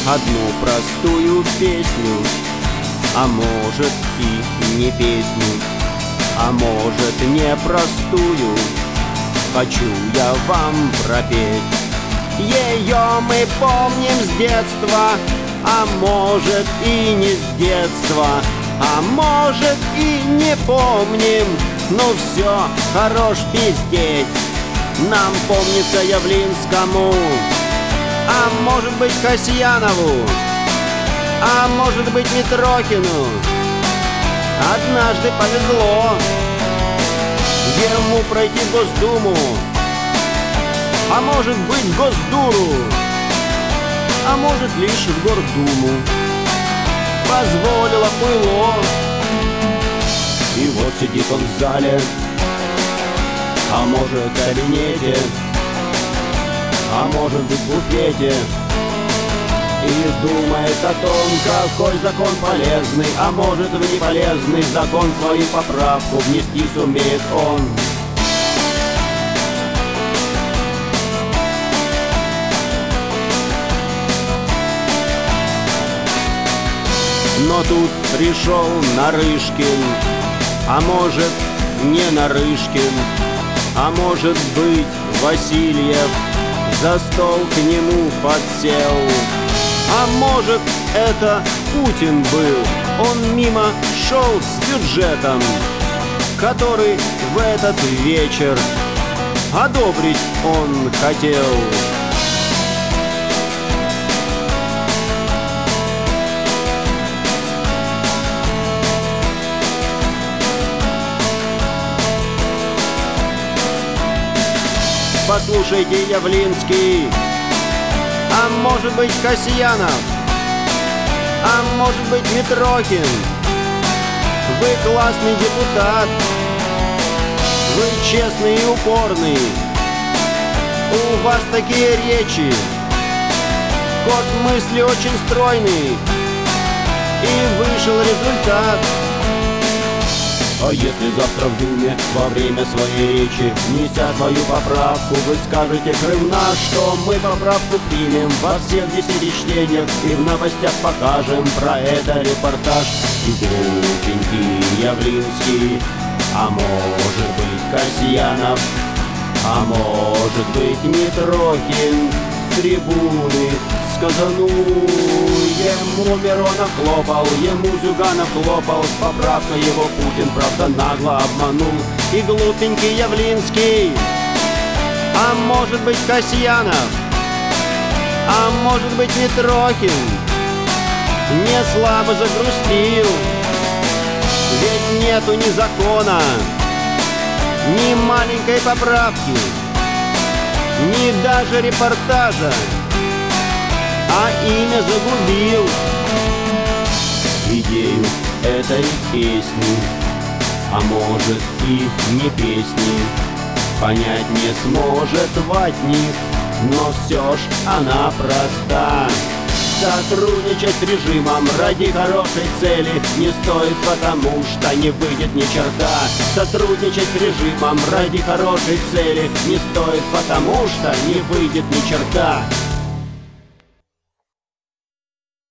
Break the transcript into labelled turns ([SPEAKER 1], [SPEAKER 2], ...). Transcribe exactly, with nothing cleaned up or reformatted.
[SPEAKER 1] одну простую песню, а может и не песню, а может не простую, хочу я вам пропеть. Ее мы помним с детства, а может и не с детства, а может и не помним, но все, хорош пиздеть. Нам помнится Явлинскому, а может быть Касьянову, а может быть Митрохину. Однажды повезло ему пройти в Госдуму, а может быть в Госдуру, а может лишь в Гордуму. Позволило пыло. И вот сидит он в зале, а может в кабинете, а может быть в буфете, и думает о том, какой закон полезный, а может в неполезный закон свою поправку внести сумеет он. Но тут пришел Нарышкин, а может не Нарышкин, а может быть Васильев за стол к нему подсел. А может это Путин был, он мимо шел с бюджетом, который в этот вечер одобрить он хотел. Послушайте, Явлинский, а может быть Касьянов, а может быть Митрохин. Вы классный депутат, вы честный и упорный, у вас такие речи, ход мысли очень стройный, и вышел результат. А если завтра в Думе во время своей речи, неся свою поправку, вы скажете Крым наш, что мы поправку примем во всех десяти чтениях и в новостях покажем про это репортаж. И глупенький Явлинский, а может быть Касьянов, а может быть Митрохин с трибуны сказанул. Ему Миронов хлопал, ему Зюганов хлопал, с поправкой его Путин, правда, нагло обманул. И глупенький Явлинский, а может быть Касьянов, а может быть Митрохин не слабо загрустил, ведь нету ни закона, ни маленькой поправки, ни даже репортажа, а имя загубил. Идею этой песни, а может и не песни, понять не сможет ватник, но все ж она проста. Сотрудничать с режимом ради хорошей цели не стоит, потому что не выйдет ни черта. Сотрудничать с режимом ради хорошей цели не стоит, потому что не выйдет ни черта.